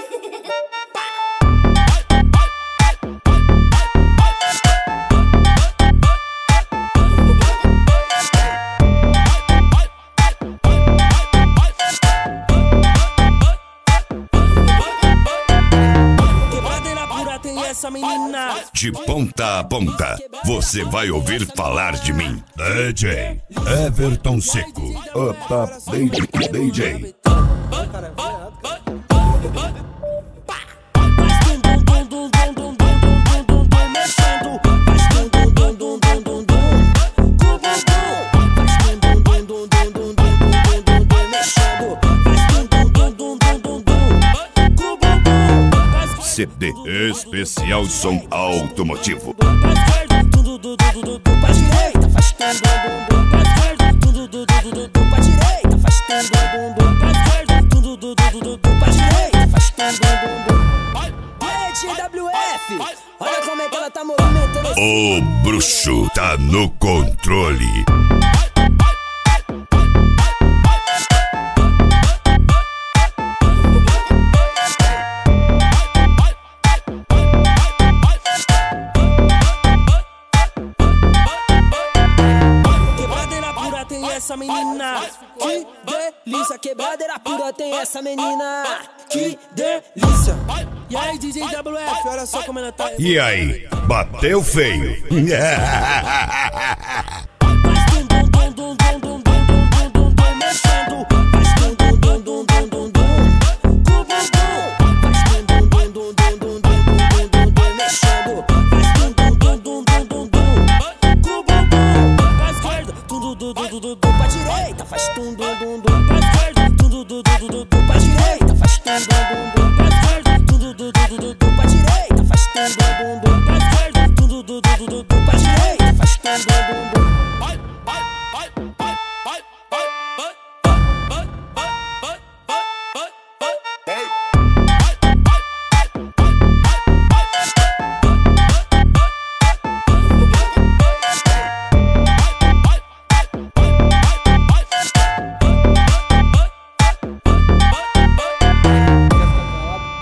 Essa menina de ponta a ponta, você vai ouvir falar de mim. DJ Everton Seco, o top DJ. CD especial som automotivo. Olha como é que ela tá movimentando. O bruxo tá no controle. Essa menina, que delícia, quebradeira pura tem essa menina, que delícia. E aí, DJ WF, olha só como ela tá. E aí, bateu feio. Pra direita, faz tum dum dum dum. Pra esquerda, tum dum dum dum dum. Pra direita, faz tum dum dum dum. Pra esquerda, tum dum dum dum dum. Pra direita, faz tum dum dum.